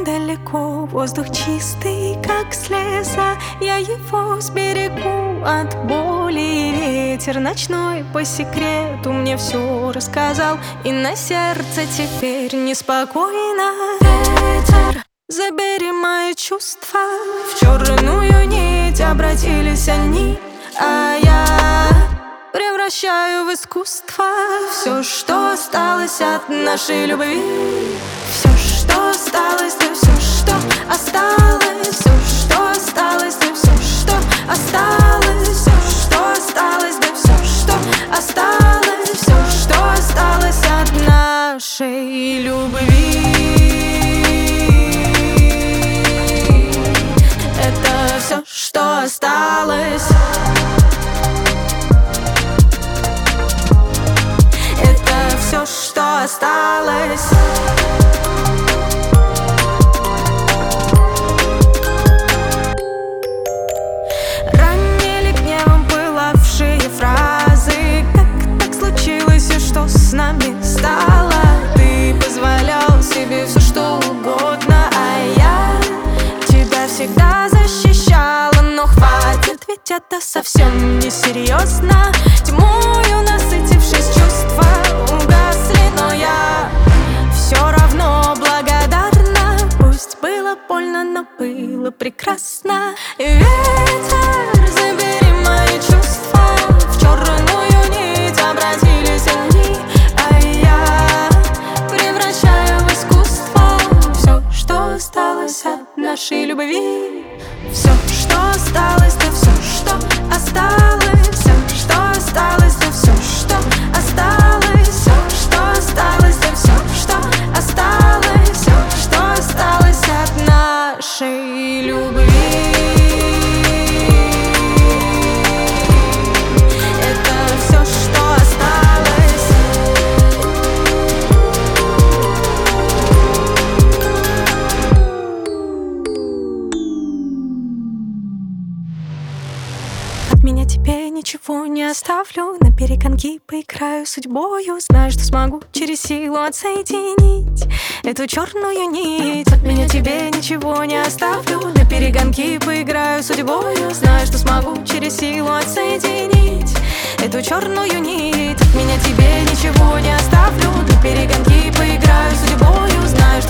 далеко, воздух чистый, как слеза. Я его сберегу от боли, и ветер ночной по секрету мне все рассказал. И на сердце теперь неспокойно. Ветер, забери мои чувства, в черную нить обратились они, а я превращаю в искусство все, что осталось от нашей любви. Все, что осталось, да все, что осталось. Все, что осталось, да все, что осталось. Все, что осталось, да все, что осталось. Все, что осталось от нашей любви. Это все, что осталось. Все, что осталось. Ранили гневом пылавшие фразы. Как так случилось и что с нами стало? Ты позволял себе все, что угодно, а я тебя всегда защищала. Но хватит, ведь это совсем не серьезно. Тьмою насытившись, чувства угасли, но я все равно благодарна. Пусть было больно, но было прекрасно. Ветер, забери мои чувства, в черную нить обратились они, а я превращаю в искусство все, что осталось от нашей любви. Все, что осталось, да все, что осталось. Все, что осталось, да все, что осталось. Все, что осталось, да все, что осталось. Все, что осталось от нашей любви. Это все, что осталось. От меня тебе ничего не оставлю, на перегонки поиграю судьбою. Знаю, что смогу через силу отсоединить эту черную нить. От меня тебе ничего не оставлю, на перегонки поиграю судьбою. Знаю, что смогу через силу отсоединить эту черную нить. От меня тебе ничего не оставлю, на перегонки поиграю судьбою. Знаю, что